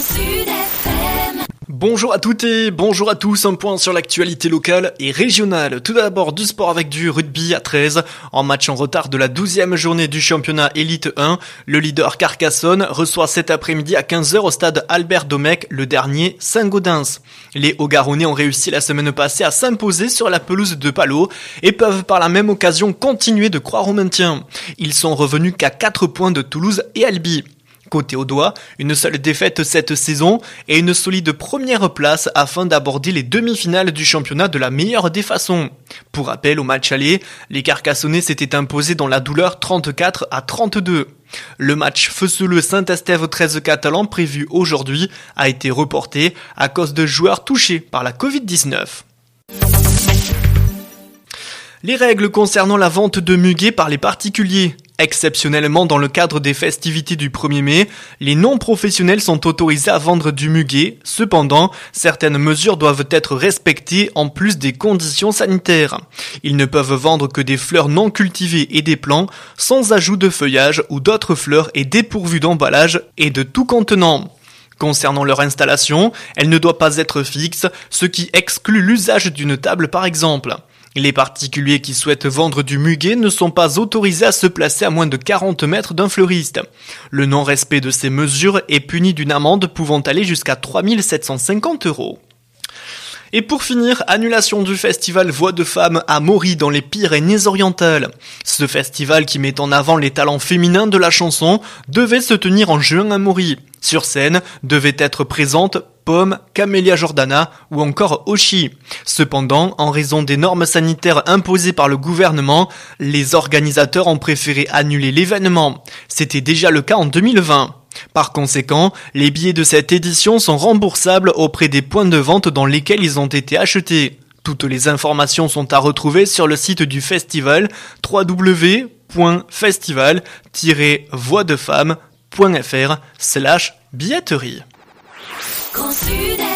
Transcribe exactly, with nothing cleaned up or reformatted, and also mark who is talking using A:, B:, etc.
A: Sud F M.
B: Bonjour à toutes et bonjour à tous, un point sur l'actualité locale et régionale. Tout d'abord du sport avec du rugby à treize. En match en retard de la douzième journée du championnat Élite un, le leader Carcassonne reçoit cet après-midi à quinze heures au stade Albert Domecq le dernier Saint-Gaudens. Les Hauts-Garonnais ont réussi la semaine passée à s'imposer sur la pelouse de Palot et peuvent par la même occasion continuer de croire au maintien. Ils sont revenus qu'à quatre points de Toulouse et Albi. Côté Audois, une seule défaite cette saison et une solide première place afin d'aborder les demi-finales du championnat de la meilleure des façons. Pour rappel, au match aller, les Carcassonnais s'étaient imposés dans la douleur trente-quatre à trente-deux. Le match Feuceleux Saint-Estève treize catalan prévu aujourd'hui a été reporté à cause de joueurs touchés par la covid dix-neuf. Les règles concernant la vente de muguet par les particuliers. Exceptionnellement, dans le cadre des festivités du premier mai, les non-professionnels sont autorisés à vendre du muguet. Cependant, certaines mesures doivent être respectées en plus des conditions sanitaires. Ils ne peuvent vendre que des fleurs non cultivées et des plants, sans ajout de feuillage ou d'autres fleurs et dépourvues d'emballage et de tout contenant. Concernant leur installation, elle ne doit pas être fixe, ce qui exclut l'usage d'une table par exemple. Les particuliers qui souhaitent vendre du muguet ne sont pas autorisés à se placer à moins de quarante mètres d'un fleuriste. Le non-respect de ces mesures est puni d'une amende pouvant aller jusqu'à trois mille sept cent cinquante euros. Et pour finir, annulation du festival Voix de Femmes à Mory dans les Pyrénées-Orientales. Ce festival qui met en avant les talents féminins de la chanson devait se tenir en juin à Mory. Sur scène, devaient être présentes Pomme, Camélia Jordana ou encore Oshi. Cependant, en raison des normes sanitaires imposées par le gouvernement, les organisateurs ont préféré annuler l'événement. C'était déjà le cas en deux mille vingt. Par conséquent, les billets de cette édition sont remboursables auprès des points de vente dans lesquels ils ont été achetés. Toutes les informations sont à retrouver sur le site du festival w w w point festival tiret voix de femmes point f r slash billetterie.
A: Grand Sud F M.